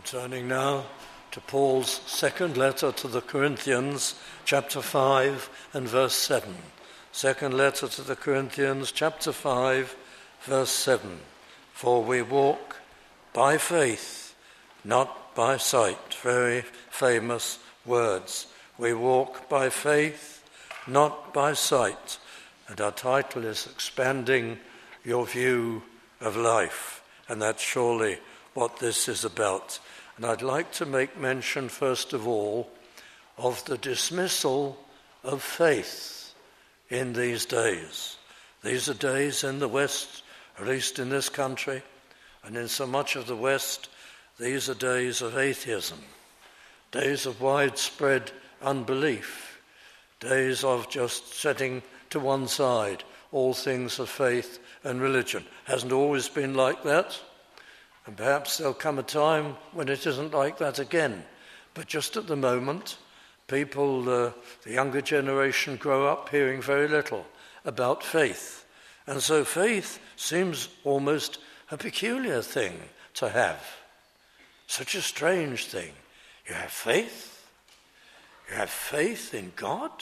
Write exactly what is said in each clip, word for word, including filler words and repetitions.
Turning now to Paul's second letter to the Corinthians, chapter five and verse seven. Second letter to the Corinthians, chapter five, verse seven. For we walk by faith, not by sight. Very famous words. We walk by faith, not by sight. And our title is Expanding Your View of Life. And that's surely what this is about. And I'd like to make mention, first of all, of the dismissal of faith in these days. These are days in the West, at least in this country, and in so much of the West, these are days of atheism, days of widespread unbelief, days of just setting to one side all things of faith and religion. Hasn't always been like that. And perhaps there'll come a time when it isn't like that again. But just at the moment, people, uh, the younger generation, grow up hearing very little about faith. And so faith seems almost a peculiar thing to have. Such a strange thing. You have faith? You have faith in God?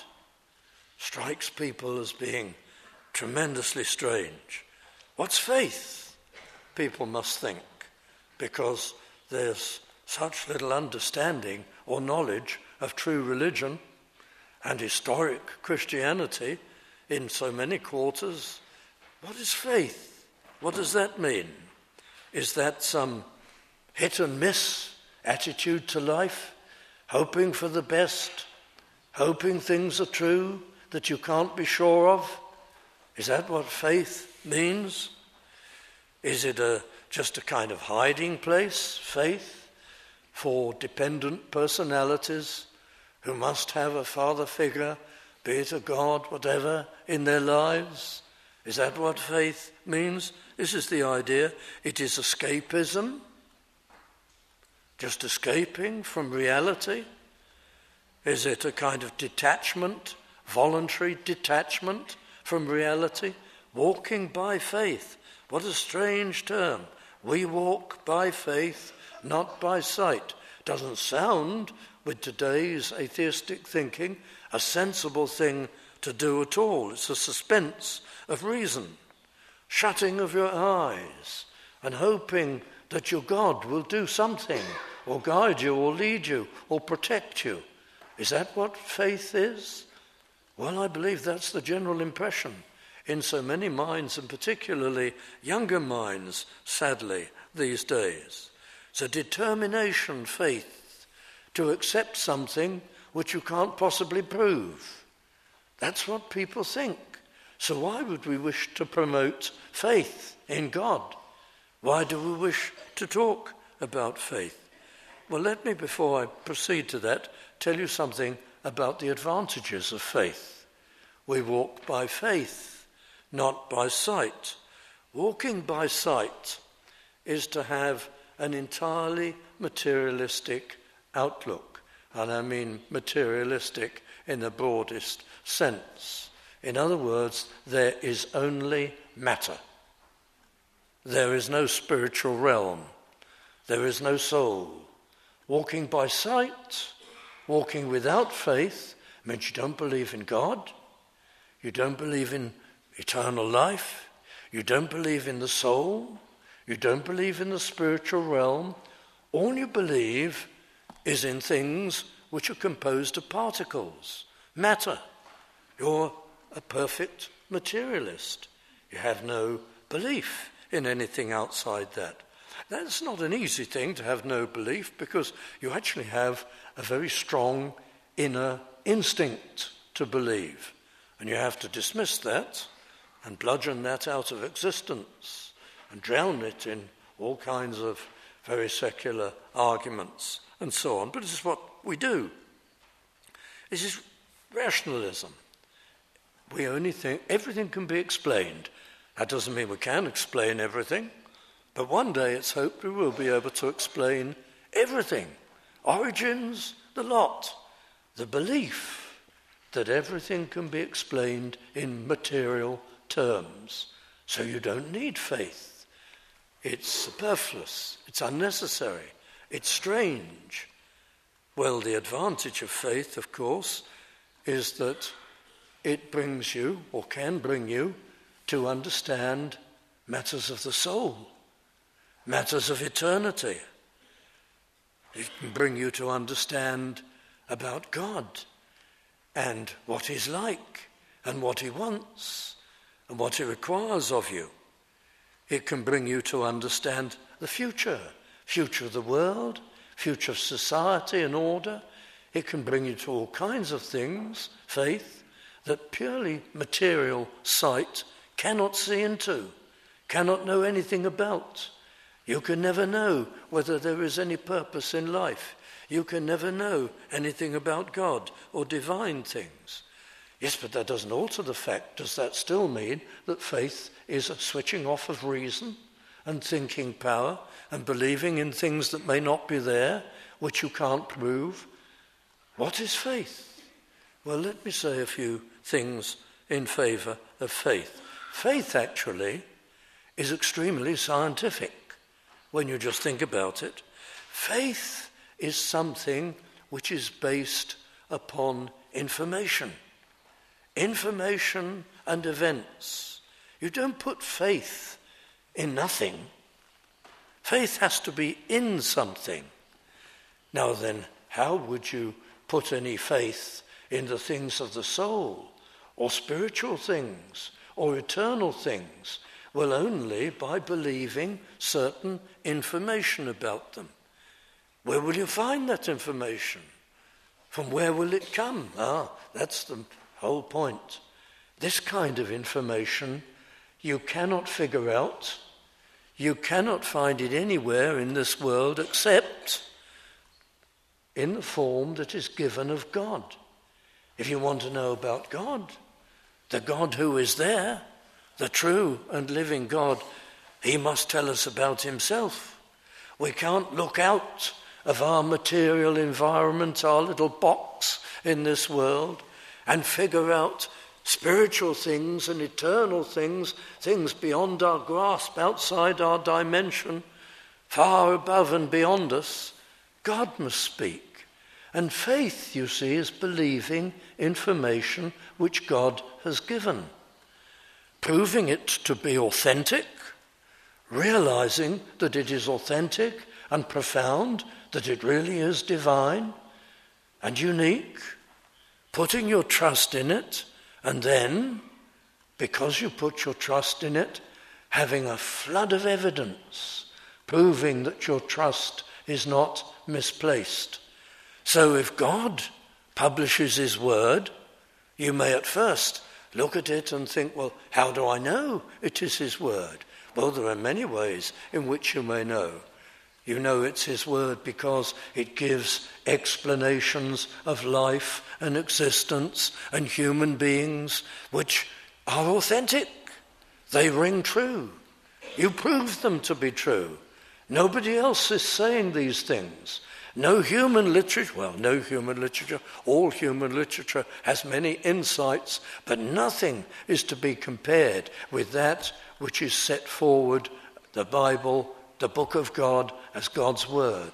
Strikes people as being tremendously strange. What's faith? People must think. Because there's such little understanding or knowledge of true religion and historic Christianity in so many quarters. What is faith? What does that mean? Is that some hit and miss attitude to life? Hoping for the best? Hoping things are true that you can't be sure of? Is that what faith means? Is it a just a kind of hiding place, faith, for dependent personalities who must have a father figure, be it a God, whatever, in their lives? Is that what faith means? This is the idea. It is escapism, just escaping from reality. Is it a kind of detachment, voluntary detachment from reality? Walking by faith. What a strange term. We walk by faith, not by sight. Doesn't sound, with today's atheistic thinking, a sensible thing to do at all. It's a suspense of reason, shutting of your eyes, and hoping that your God will do something, or guide you, or lead you, or protect you. Is that what faith is? Well, I believe that's the general impression in so many minds, and particularly younger minds, sadly, these days. It's a determination, faith, to accept something which you can't possibly prove. That's what people think. So why would we wish to promote faith in God? Why do we wish to talk about faith? Well, let me, before I proceed to that, tell you something about the advantages of faith. We walk by faith, not by sight. Walking by sight is to have an entirely materialistic outlook. And I mean materialistic in the broadest sense. In other words, there is only matter. There is no spiritual realm. There is no soul. Walking by sight, walking without faith, means you don't believe in God. You don't believe in eternal life. You don't believe in the soul. You don't believe in the spiritual realm. All you believe is in things which are composed of particles, matter. You're a perfect materialist. You have no belief in anything outside that. That's not an easy thing, to have no belief, because you actually have a very strong inner instinct to believe. And you have to dismiss that and bludgeon that out of existence and drown it in all kinds of very secular arguments and so on. But this is what we do. This is rationalism. We only think everything can be explained. That doesn't mean we can explain everything, but one day it's hoped we will be able to explain everything. Origins, the lot. The belief that everything can be explained in material terms. So you don't need faith. It's superfluous. It's unnecessary. It's strange. Well, the advantage of faith, of course, is that it brings you, or can bring you, to understand matters of the soul, matters of eternity. It can bring you to understand about God and what he's like and what he wants and what he requires of you. It can bring you to understand the future, future of the world, future of society and order. It can bring you to all kinds of things, faith, that purely material sight cannot see into, cannot know anything about. You can never know whether there is any purpose in life. You can never know anything about God or divine things. Yes, but that doesn't alter the fact. Does that still mean that faith is a switching off of reason and thinking power and believing in things that may not be there, which you can't prove? What is faith? Well, let me say a few things in favour of faith. Faith, actually, is extremely scientific when you just think about it. Faith is something which is based upon information. Information and events. You don't put faith in nothing. Faith has to be in something. Now then, how would you put any faith in the things of the soul, or spiritual things, or eternal things? Well, only by believing certain information about them. Where will you find that information? From where will it come? Ah, that's the whole point. This kind of information you cannot figure out. You cannot find it anywhere in this world except in the form that is given of God. If you want to know about God, the God who is there, the true and living God, he must tell us about himself. We can't look out of our material environment, our little box in this world, and figure out spiritual things and eternal things, things beyond our grasp, outside our dimension, far above and beyond us. God must speak. And faith, you see, is believing information which God has given, proving it to be authentic, realizing that it is authentic and profound, that it really is divine and unique, putting your trust in it, and then, because you put your trust in it, having a flood of evidence proving that your trust is not misplaced. So if God publishes his word, you may at first look at it and think, well, how do I know it is his word? Well, there are many ways in which you may know. You know it's his word because it gives explanations of life and existence and human beings which are authentic. They ring true. You prove them to be true. Nobody else is saying these things. No human literature, well, no human literature, all human literature has many insights, but nothing is to be compared with that which is set forward, the Bible, the book of God, as God's word.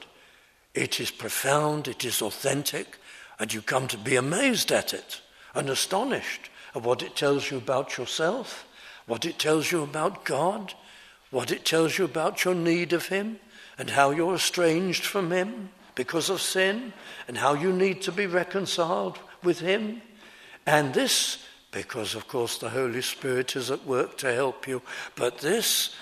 It is profound, it is authentic, and you come to be amazed at it and astonished at what it tells you about yourself, what it tells you about God, what it tells you about your need of him, and how you're estranged from him because of sin, and how you need to be reconciled with him. And this, because of course the Holy Spirit is at work to help you, but this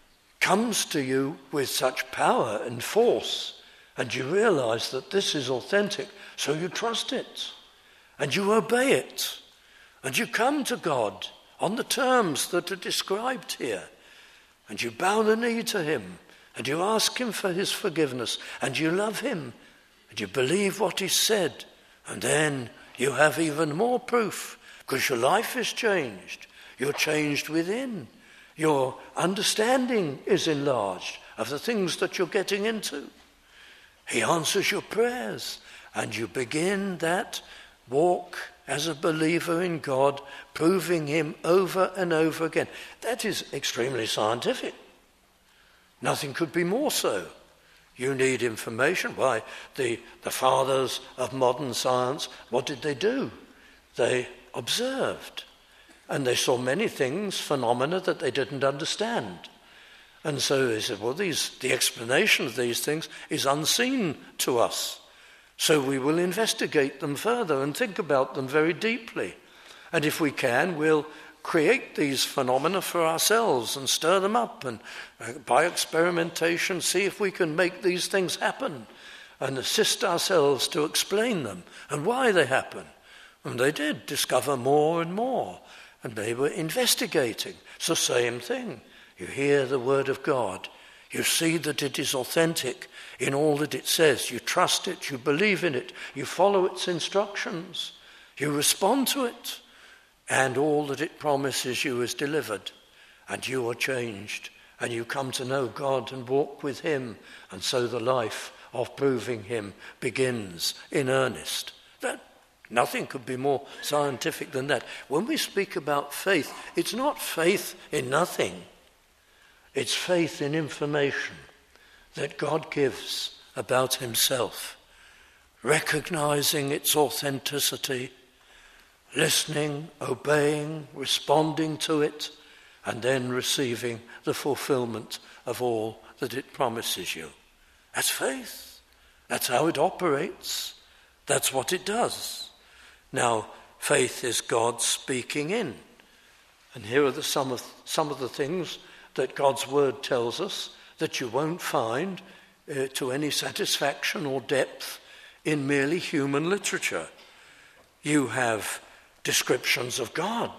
comes to you with such power and force, and you realize that this is authentic, so you trust it, and you obey it, and you come to God on the terms that are described here, and you bow the knee to him, and you ask him for his forgiveness, and you love him, and you believe what he said, and then you have even more proof, because your life is changed. You're changed within. Your understanding is enlarged of the things that you're getting into. He answers your prayers, and you begin that walk as a believer in God, proving him over and over again. That is extremely scientific. Nothing could be more so. You need information. Why, the, the fathers of modern science, what did they do? They observed. And they saw many things, phenomena that they didn't understand. And so they said, well, these, the explanation of these things is unseen to us. So we will investigate them further and think about them very deeply. And if we can, we'll create these phenomena for ourselves and stir them up, and uh, by experimentation see if we can make these things happen and assist ourselves to explain them and why they happen. And they did discover more and more, and they were investigating. It's the same thing. You hear the word of God, you see that it is authentic in all that it says, you trust it, you believe in it, you follow its instructions, you respond to it, and all that it promises you is delivered, and you are changed, and you come to know God and walk with him, and so the life of proving him begins in earnest. That nothing could be more scientific than that. When we speak about faith, it's not faith in nothing. It's faith in information that God gives about himself, recognizing its authenticity, listening, obeying, responding to it, and then receiving the fulfillment of all that it promises you. That's faith. That's how it operates. That's what it does. Now, faith is God speaking in. And here are the, some, of, some of the things that God's word tells us that you won't find uh, to any satisfaction or depth in merely human literature. You have descriptions of God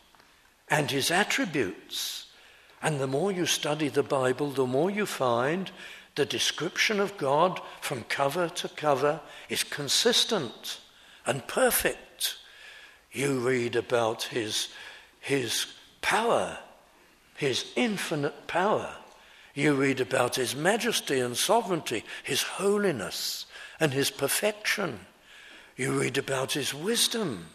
and his attributes. And the more you study the Bible, the more you find the description of God from cover to cover is consistent and perfect. You read about his, his power, his infinite power. You read about his majesty and sovereignty, his holiness and his perfection. You read about his wisdom.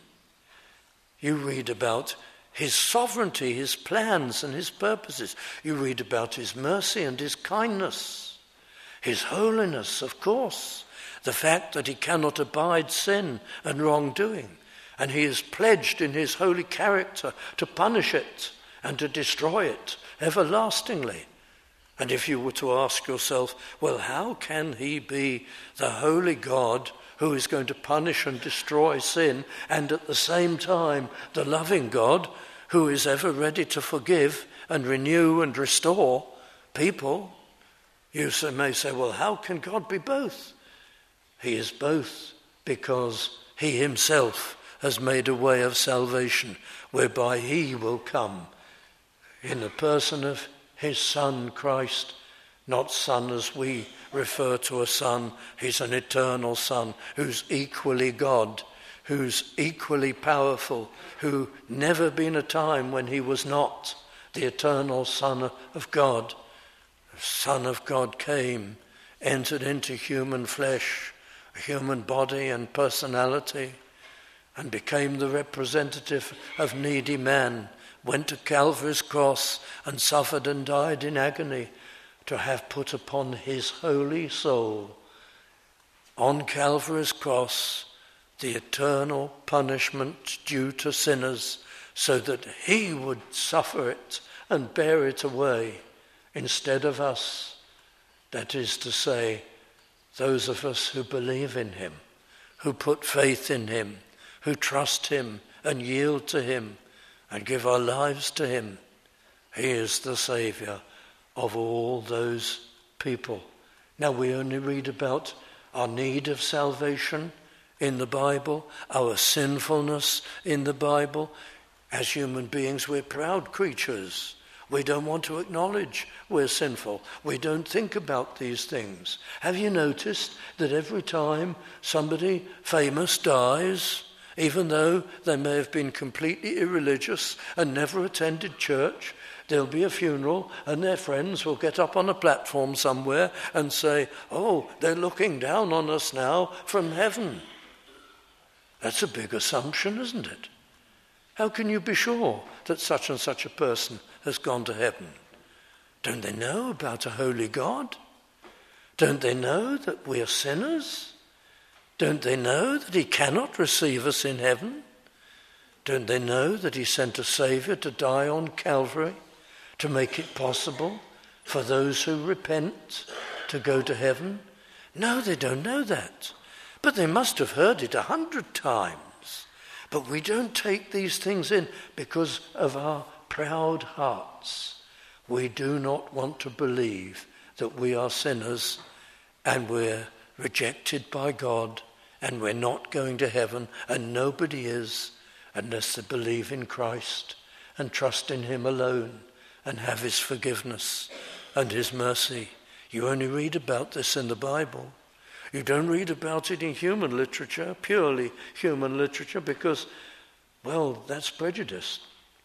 You read about his sovereignty, his plans and his purposes. You read about his mercy and his kindness, his holiness, of course, the fact that he cannot abide sin and wrongdoing, and he is pledged in his holy character to punish it and to destroy it everlastingly. And if you were to ask yourself, well, how can he be the holy God who is going to punish and destroy sin, and at the same time the loving God who is ever ready to forgive and renew and restore people? You may say, well, how can God be both? He is both because he himself has made a way of salvation whereby he will come in the person of his Son, Christ, not Son as we refer to a Son. He's an eternal Son who's equally God, who's equally powerful, who never been a time when he was not the eternal Son of God. The Son of God came, entered into human flesh, a human body and personality, and became the representative of needy man, went to Calvary's cross and suffered and died in agony to have put upon his holy soul on Calvary's cross the eternal punishment due to sinners, so that he would suffer it and bear it away instead of us. That is to say, those of us who believe in him, who put faith in him, who trust him and yield to him and give our lives to him. He is the Saviour of all those people. Now, we only read about our need of salvation in the Bible, our sinfulness in the Bible. As human beings, we're proud creatures. We don't want to acknowledge we're sinful. We don't think about these things. Have you noticed that every time somebody famous dies, even though they may have been completely irreligious and never attended church, there'll be a funeral and their friends will get up on a platform somewhere and say, oh, they're looking down on us now from heaven. That's a big assumption, isn't it? How can you be sure that such and such a person has gone to heaven? Don't they know about a holy God? Don't they know that we are sinners? Don't they know that he cannot receive us in heaven? Don't they know that he sent a Saviour to die on Calvary to make it possible for those who repent to go to heaven? No, they don't know that. But they must have heard it a hundred times. But we don't take these things in because of our proud hearts. We do not want to believe that we are sinners and we're rejected by God and we're not going to heaven, and nobody is unless they believe in Christ and trust in him alone and have his forgiveness and his mercy. You only read about this in the Bible. You don't read about it in human literature, purely human literature, because, well, that's prejudice.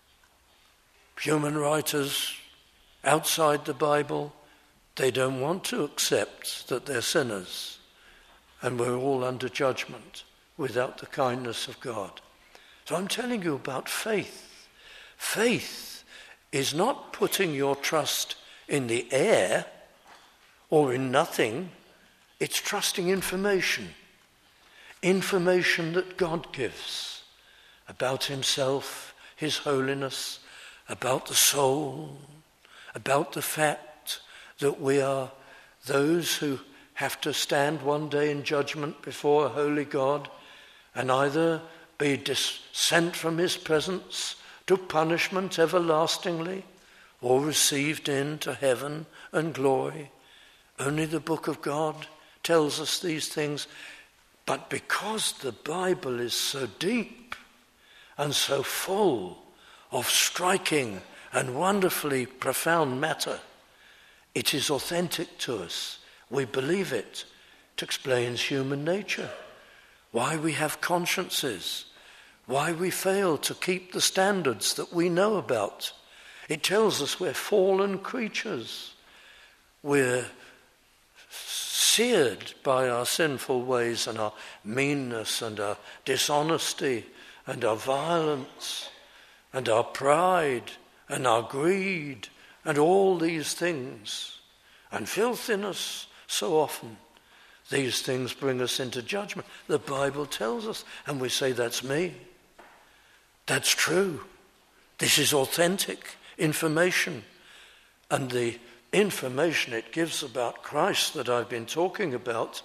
Human writers outside the Bible, they don't want to accept that they're sinners and we're all under judgment without the kindness of God. So I'm telling you about faith. Faith is not putting your trust in the air or in nothing. It's trusting information. Information that God gives about himself, his holiness, about the soul, about the fact that we are those who have to stand one day in judgment before a holy God and either be dis- sent from his presence to punishment everlastingly or received into heaven and glory. Only the book of God tells us these things. But because the Bible is so deep and so full of striking and wonderfully profound matter, it is authentic to us. We believe it. It explains human nature, why we have consciences, why we fail to keep the standards that we know about. It tells us we're fallen creatures. We're seared by our sinful ways and our meanness and our dishonesty and our violence and our pride and our greed and all these things and filthiness. So often these things bring us into judgment. The Bible tells us, and we say, that's me. That's true. This is authentic information. And the information it gives about Christ that I've been talking about,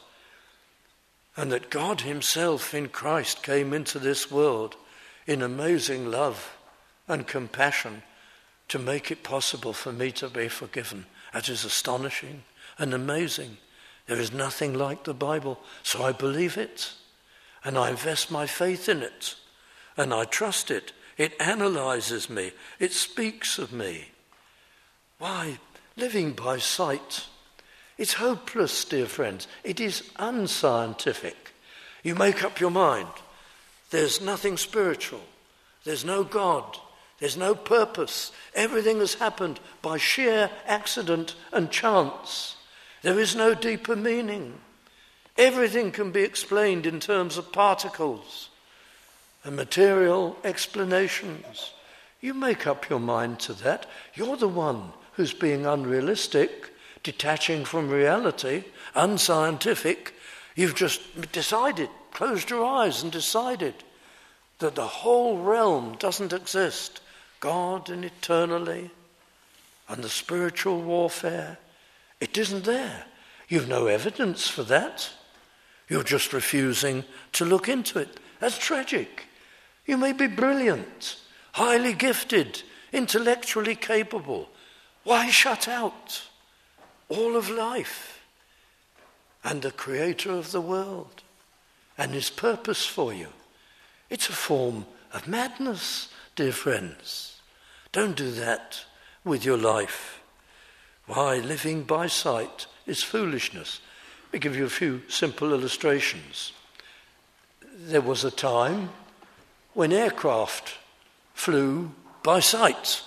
and that God himself in Christ came into this world in amazing love and compassion to make it possible for me to be forgiven. That is astonishing and amazing. There is nothing like the Bible, so I believe it, and I invest my faith in it, and I trust it. It analyzes me. It speaks of me. Why? Living by sight. It's hopeless, dear friends. It is unscientific. You make up your mind. There's nothing spiritual. There's no God. There's no purpose. Everything has happened by sheer accident and chance. There is no deeper meaning. Everything can be explained in terms of particles and material explanations. You make up your mind to that. You're the one who's being unrealistic, detaching from reality, unscientific. You've just decided, closed your eyes and decided that the whole realm doesn't exist. God and eternally, and the spiritual warfare, it isn't there. You've no evidence for that. You're just refusing to look into it. That's tragic. You may be brilliant, highly gifted, intellectually capable. Why shut out all of life and the creator of the world and his purpose for you? It's a form of madness, dear friends. Don't do that with your life. Why? Living by sight is foolishness. Let me give you a few simple illustrations. There was a time when aircraft flew by sight.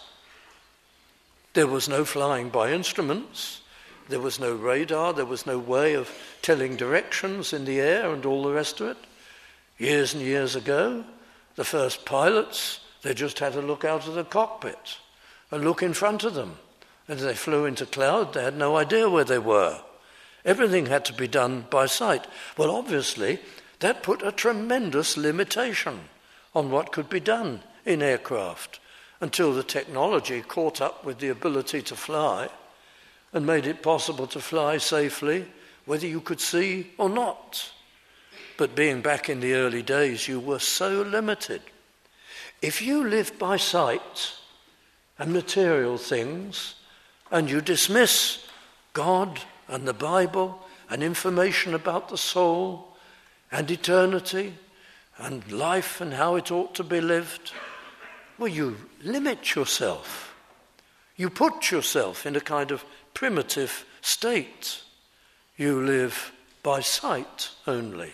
There was no flying by instruments. There was no radar. There was no way of telling directions in the air and all the rest of it. Years and years ago, the first pilots, they just had to look out of the cockpit and look in front of them. As they flew into cloud, they had no idea where they were. Everything had to be done by sight. Well, obviously, that put a tremendous limitation on what could be done in aircraft until the technology caught up with the ability to fly and made it possible to fly safely, whether you could see or not. But being back in the early days, you were so limited. If you live by sight and material things, and you dismiss God and the Bible and information about the soul and eternity and life and how it ought to be lived, well, you limit yourself. You put yourself in a kind of primitive state. You live by sight only.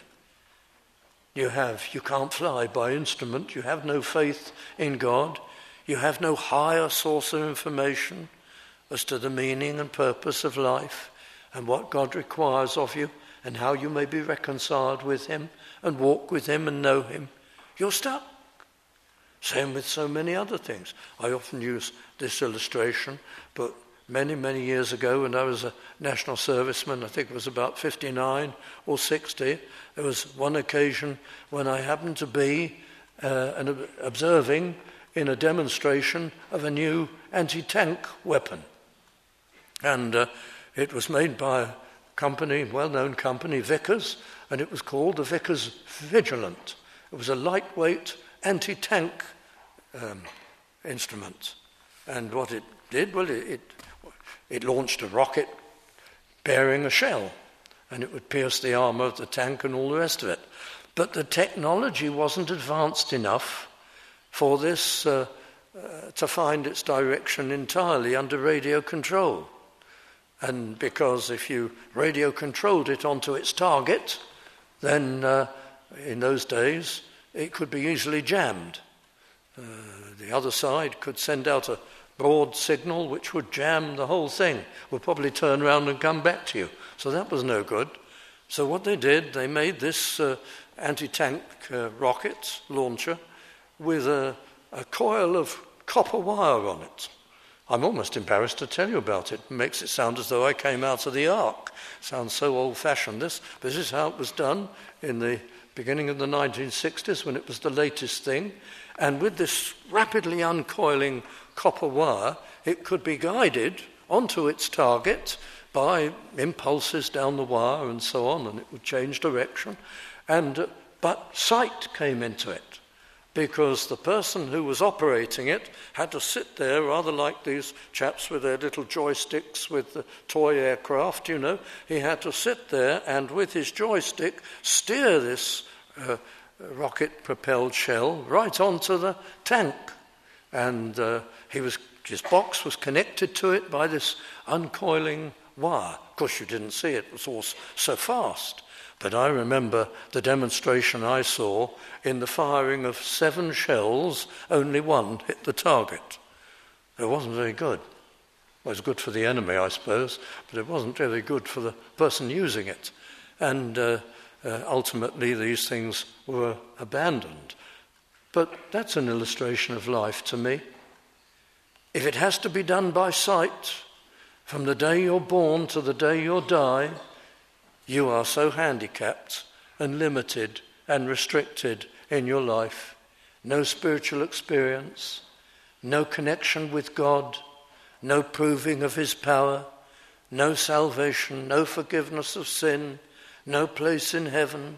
You have, you can't fly by instrument. You have no faith in God. You have no higher source of information as to the meaning and purpose of life and what God requires of you and how you may be reconciled with him and walk with him and know him. You're stuck. Same with so many other things. I often use this illustration, but many, many years ago when I was a national serviceman, I think it was about fifty-nine or sixty, there was one occasion when I happened to be uh, an, observing in a demonstration of a new anti-tank weapon. And uh, it was made by a company, well-known company, Vickers, and it was called the Vickers Vigilant. It was a lightweight anti-tank um, instrument. And what it did, well, it, it, it launched a rocket bearing a shell, and it would pierce the armour of the tank and all the rest of it. But the technology wasn't advanced enough for this uh, uh, to find its direction entirely under radio control. And because if you radio controlled it onto its target, then uh, in those days it could be easily jammed. Uh, the other side could send out a broad signal which would jam the whole thing, would probably turn around and come back to you. So that was no good. So what they did, they made this uh, anti-tank uh, rocket launcher with a, a coil of copper wire on it. I'm almost embarrassed to tell you about it. It makes it sound as though I came out of the ark. Sounds so old-fashioned, this. But this is how it was done in the beginning of the nineteen sixties when it was the latest thing. And with this rapidly uncoiling copper wire, it could be guided onto its target by impulses down the wire and so on, and it would change direction. And uh, but sight came into it, because the person who was operating it had to sit there, rather like these chaps with their little joysticks with the toy aircraft, you know. He had to sit there and with his joystick steer this uh, rocket-propelled shell right onto the tank. And uh, he was, his box was connected to it by this uncoiling wire. Of course, you didn't see it. It was all so fast. But I remember the demonstration I saw in the firing of seven shells, only one hit the target. It wasn't very good. Well, it was good for the enemy, I suppose, but it wasn't very good for the person using it. And uh, uh, ultimately these things were abandoned. But that's an illustration of life to me. If it has to be done by sight, from the day you're born to the day you'll die, you are so handicapped and limited and restricted in your life. No spiritual experience, no connection with God, no proving of his power, no salvation, no forgiveness of sin, no place in heaven.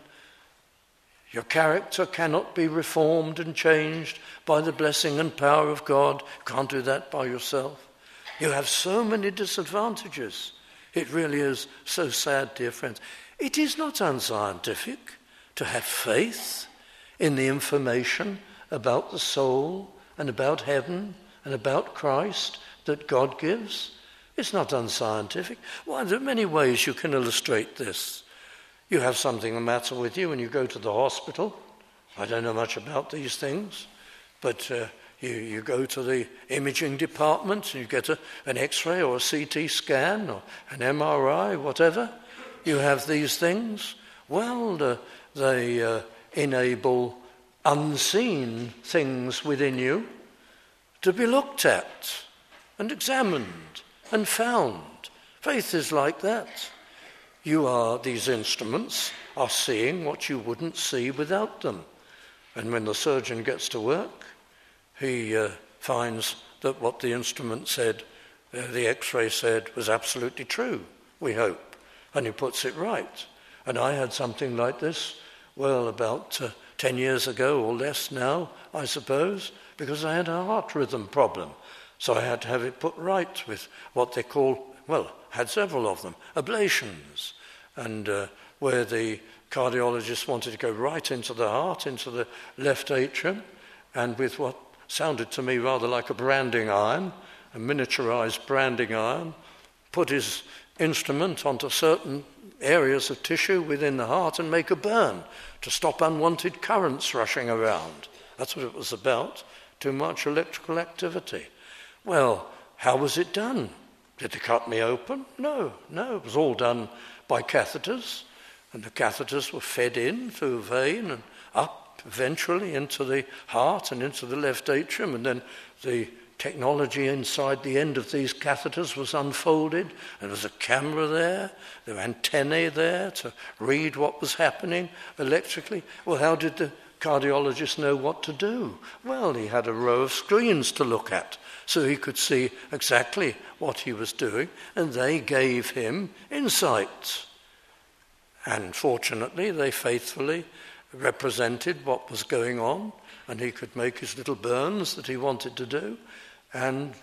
Your character cannot be reformed and changed by the blessing and power of God. You can't do that by yourself. You have so many disadvantages. It really is so sad, dear friends. It is not unscientific to have faith in the information about the soul and about heaven and about Christ that God gives. It's not unscientific. Well, there are many ways you can illustrate this. You have something the matter with you and you go to the hospital. I don't know much about these things, but uh, you, you go to the imaging department and you get a, an X-ray or a C T scan or an M R I, whatever. You have these things. Well, uh, they uh, enable unseen things within you to be looked at and examined and found. Faith is like that. You are, these instruments are seeing what you wouldn't see without them. And when the surgeon gets to work, he uh, finds that what the instrument said, uh, the X-ray said, was absolutely true, we hope. And he puts it right. And I had something like this, well, about uh, ten years ago or less now, I suppose, because I had a heart rhythm problem. So I had to have it put right with what they call, well, had several of them, ablations, and uh, where the cardiologist wanted to go right into the heart, into the left atrium, and with what sounded to me rather like a branding iron, a miniaturized branding iron, put his instrument onto certain areas of tissue within the heart and make a burn to stop unwanted currents rushing around. That's what it was about, too much electrical activity. Well, how was it done? Did they cut me open? No, no, it was all done by catheters, and the catheters were fed in through a vein and up eventually into the heart and into the left atrium, and then the technology inside the end of these catheters was unfolded. There was a camera there, there were antennae there to read what was happening electrically. Well, how did the cardiologist know what to do? Well, he had a row of screens to look at, so he could see exactly what he was doing, and they gave him insights. And fortunately, they faithfully represented what was going on, and he could make his little burns that he wanted to do, and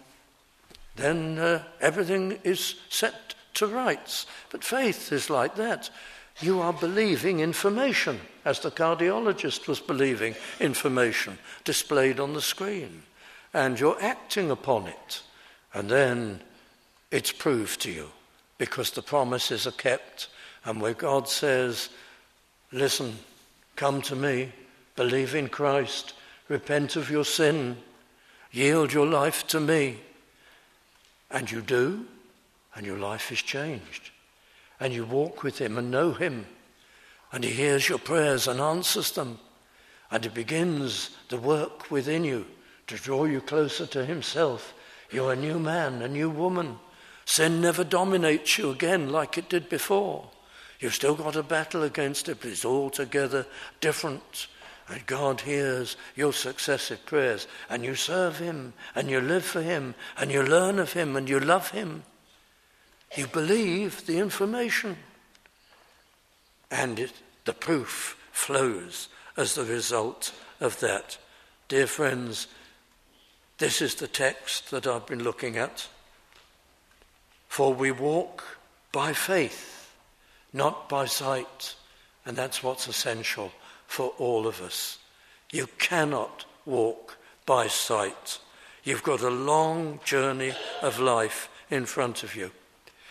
then uh, everything is set to rights. But faith is like that. You are believing information, as the cardiologist was believing information displayed on the screen, and you're acting upon it, and then it's proved to you, because the promises are kept. And where God says, listen, come to me, believe in Christ, repent of your sin, yield your life to me, and you do, and your life is changed, and you walk with him and know him, and he hears your prayers and answers them, and he begins the work within you to draw you closer to himself. You're a new man, a new woman. Sin never dominates you again like it did before. You've still got a battle against it, but it's altogether different. And God hears your successive prayers, and you serve him, and you live for him, and you learn of him, and you love him. You believe the information, and it, the proof flows as the result of that. Dear friends, this is the text that I've been looking at. For we walk by faith, not by sight, and that's what's essential for all of us. You cannot walk by sight. You've got a long journey of life in front of you.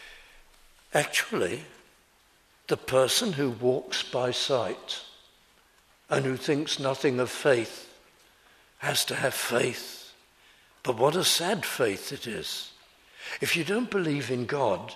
Actually, the person who walks by sight and who thinks nothing of faith has to have faith. But what a sad faith it is. If you don't believe in God,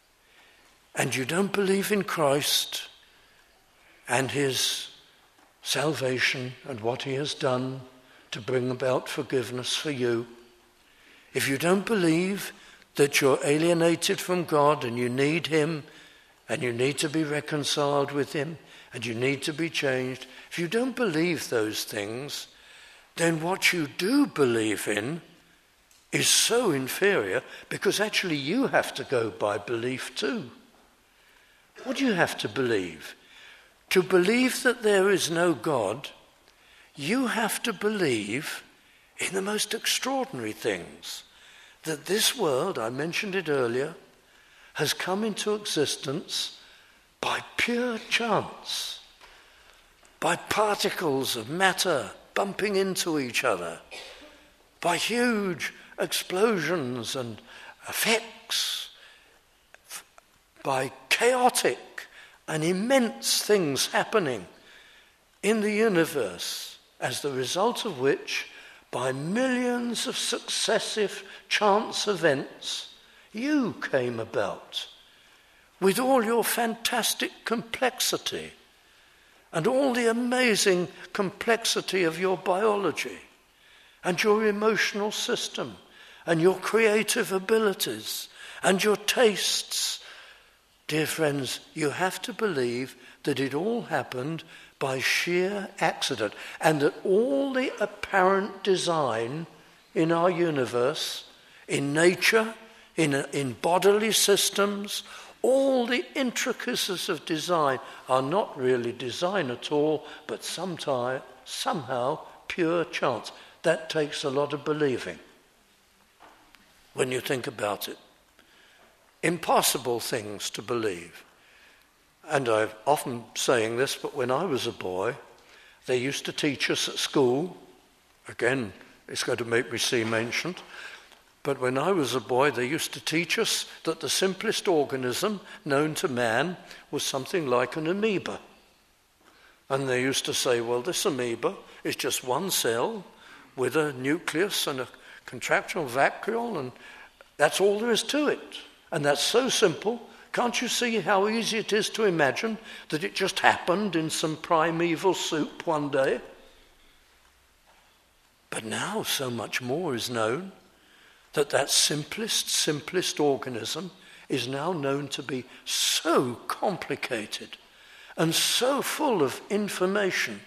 and you don't believe in Christ and his salvation and what he has done to bring about forgiveness for you, if you don't believe that you're alienated from God and you need him and you need to be reconciled with him and you need to be changed, if you don't believe those things, then what you do believe in is so inferior, because actually you have to go by belief too. What do you have to believe? To believe that there is no God, you have to believe in the most extraordinary things. That this world, I mentioned it earlier, has come into existence by pure chance, by particles of matter bumping into each other, by huge explosions and effects, by chaotic and immense things happening in the universe, as the result of which, by millions of successive chance events, you came about with all your fantastic complexity and all the amazing complexity of your biology and your emotional system and your creative abilities and your tastes dear friends, you have to believe that it all happened by sheer accident, and that all the apparent design in our universe, in nature, in, in bodily systems, all the intricacies of design are not really design at all, but sometime, somehow pure chance. That takes a lot of believing when you think about it. Impossible things to believe. And I'm often saying this, but when I was a boy, they used to teach us at school, again, it's going to make me seem ancient, but when I was a boy, they used to teach us that the simplest organism known to man was something like an amoeba. And they used to say, well, this amoeba is just one cell with a nucleus and a contractile vacuole, and that's all there is to it. And that's so simple. Can't you see how easy it is to imagine that it just happened in some primeval soup one day? But now so much more is known. That that simplest, simplest organism is now known to be so complicated and so full of information.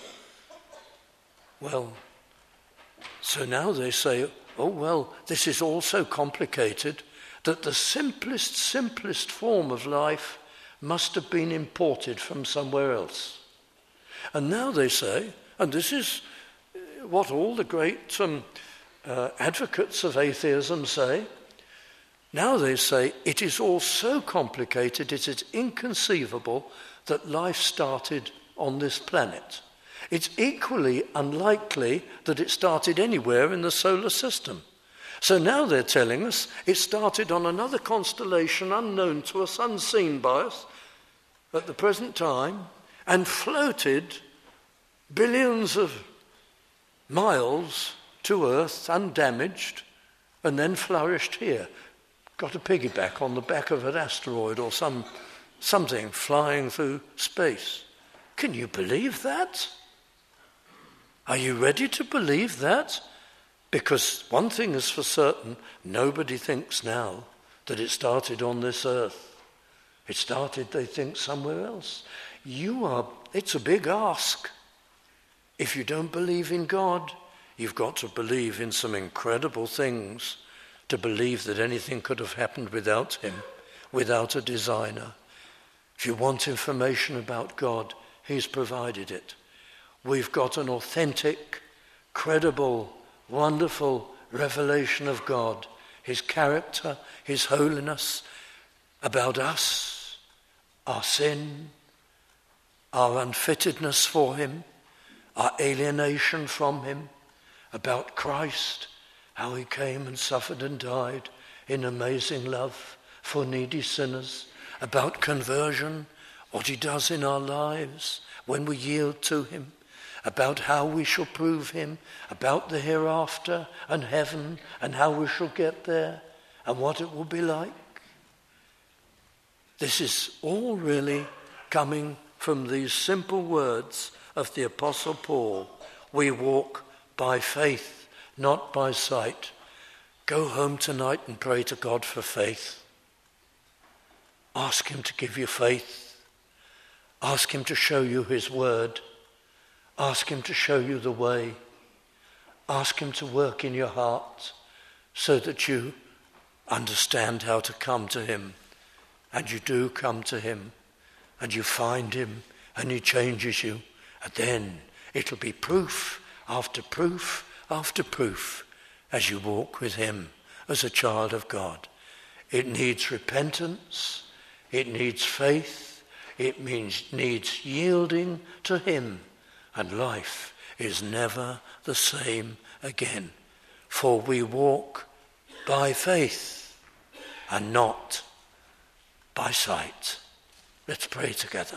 Well, so now they say, oh, well, this is all so complicated that the simplest, simplest form of life must have been imported from somewhere else. And now they say, and this is what all the great um, uh, advocates of atheism say, now they say it is all so complicated, it is inconceivable that life started on this planet. It's equally unlikely that it started anywhere in the solar system. So now they're telling us it started on another constellation unknown to us, unseen by us at the present time, and floated billions of miles to Earth undamaged, and then flourished here. Got a piggyback on the back of an asteroid or some something flying through space. Can you believe that? Are you ready to believe that? Because one thing is for certain, nobody thinks now that it started on this earth. It started, they think, somewhere else. You are, it's a big ask. If you don't believe in God, you've got to believe in some incredible things to believe that anything could have happened without him, without a designer. If you want information about God, he's provided it. We've got an authentic, credible, wonderful revelation of God, his character, his holiness, about us, our sin, our unfittedness for him, our alienation from him, about Christ, how he came and suffered and died in amazing love for needy sinners, about conversion, what he does in our lives when we yield to him, about how we shall prove him, about the hereafter and heaven and how we shall get there and what it will be like. This is all really coming from these simple words of the Apostle Paul. We walk by faith, not by sight. Go home tonight and pray to God for faith. Ask him to give you faith. Ask him to show you his word. Ask him to show you the way. Ask him to work in your heart so that you understand how to come to him. And you do come to him. And you find him. And he changes you. And then it'll be proof after proof after proof as you walk with him as a child of God. It needs repentance. It needs faith. It means needs yielding to him. And life is never the same again. For we walk by faith and not by sight. Let's pray together.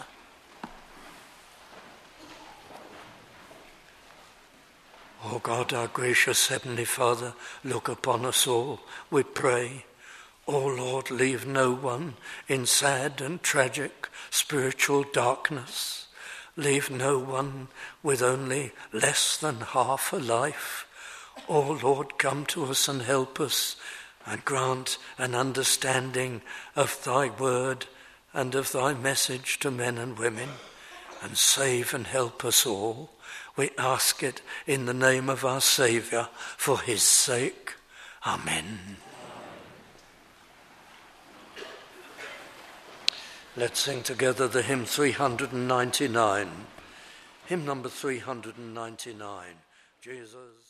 O God, our gracious Heavenly Father, look upon us all, we pray. O Lord, leave no one in sad and tragic spiritual darkness. Leave no one with only less than half a life. O Lord, come to us and help us and grant an understanding of thy word and of thy message to men and women, and save and help us all. We ask it in the name of our Saviour, for his sake. Amen. Let's sing together the hymn three hundred ninety-nine. Hymn number three hundred ninety-nine. Jesus.